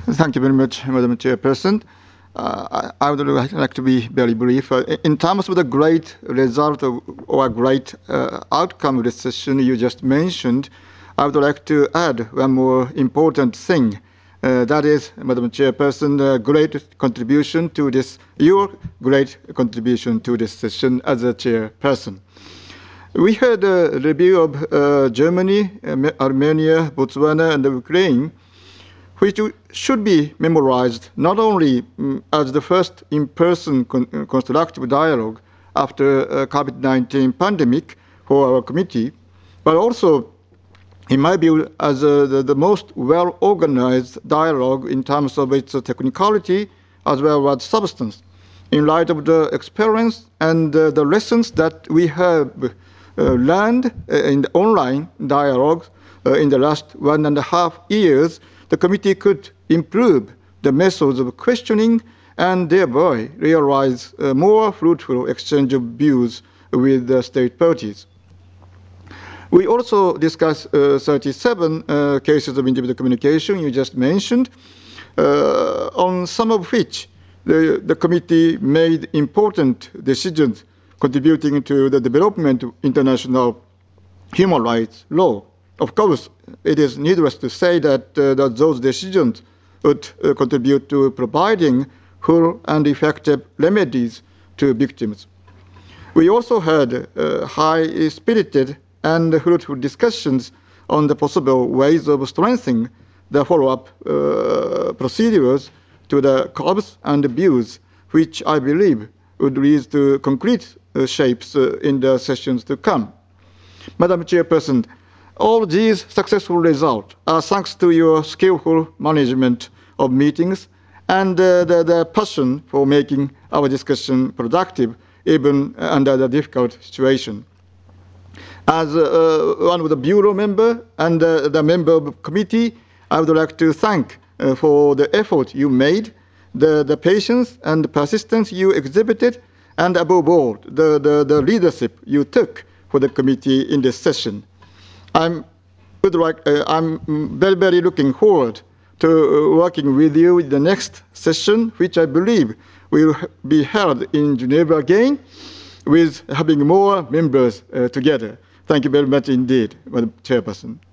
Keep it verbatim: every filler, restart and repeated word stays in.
Thank you very much, Madam Chairperson. Uh, I, I would like to be very brief. Uh, in terms of the great result of, or great uh, outcome of the session you just mentioned, I would like to add one more important thing. Uh, that is, Madam Chairperson, a great contribution to this, your great contribution to this session as a chairperson. We had a review of uh, Germany, Armenia, Botswana, and Ukraine, which should be memorized not only um, as the first in-person con constructive dialogue after uh, COVID nineteen pandemic for our committee, but also, in my view, as uh, the, the most well-organized dialogue in terms of its uh, technicality as well as substance, in light of the experience and uh, the lessons that we have uh, learned uh, in the online dialogue uh, in the last one and a half years. The committee could improve the methods of questioning and thereby realize a more fruitful exchange of views with the state parties. We also discussed uh, thirty-seven uh, cases of individual communication you just mentioned, uh, on some of which the, the committee made important decisions contributing to the development of international human rights law. Of course, it is needless to say that, uh, that those decisions would uh, contribute to providing full and effective remedies to victims. We also had uh, high-spirited and fruitful discussions on the possible ways of strengthening the follow-up uh, procedures to the curbs and abuse, which I believe would lead to concrete uh, shapes uh, in the sessions to come. Madam Chairperson, all these successful results are thanks to your skillful management of meetings and uh, the, the passion for making our discussion productive, even under the difficult situation. As uh, one of the Bureau member and uh, the member of the committee, I would like to thank uh, for the effort you made, the, the patience and the persistence you exhibited, and above all, the, the, the leadership you took for the committee in this session. I'm, would like, uh, I'm very, very looking forward to uh, working with you in the next session, which I believe will be held in Geneva again, with having more members uh, together. Thank you very much indeed, Madam Chairperson.